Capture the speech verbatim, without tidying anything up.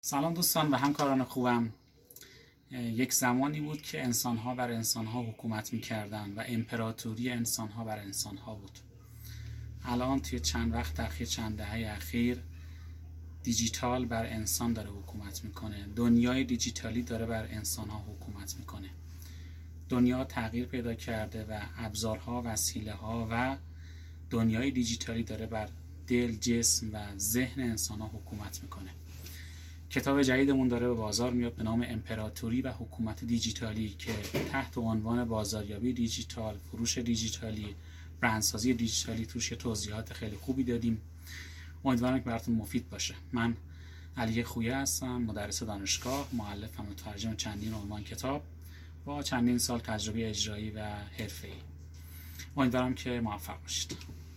سلام دوستان و همکاران خوبم. یک زمانی بود که انسان‌ها بر انسان‌ها حکومت می‌کردند و امپراتوری انسان‌ها بر انسان‌ها بود. الان توی چند وقت اخیر، چند دهه اخیر، دیجیتال بر انسان داره حکومت میکنه. دنیای دیجیتالی داره بر انسان‌ها حکومت میکنه. دنیا تغییر پیدا کرده و ابزارها، وسیله‌ها و دنیای دیجیتالی داره بر دل، جسم و ذهن انسان‌ها حکومت میکنه. کتاب جدیدمون داره به بازار میاد به نام امپراتوری و حکومت دیجیتالی که تحت عنوان بازاریابی دیجیتال، فروش دیجیتالی، برندسازی دیجیتالی توش توضیحات خیلی خوبی دادیم. امیدوارم که براتون مفید باشه. من علی خویه هستم، مدرس دانشگاه، مؤلف و مترجم چندین عنوان کتاب با چندین سال تجربه اجرایی و حرفه‌ای. امیدوارم که موفق باشید.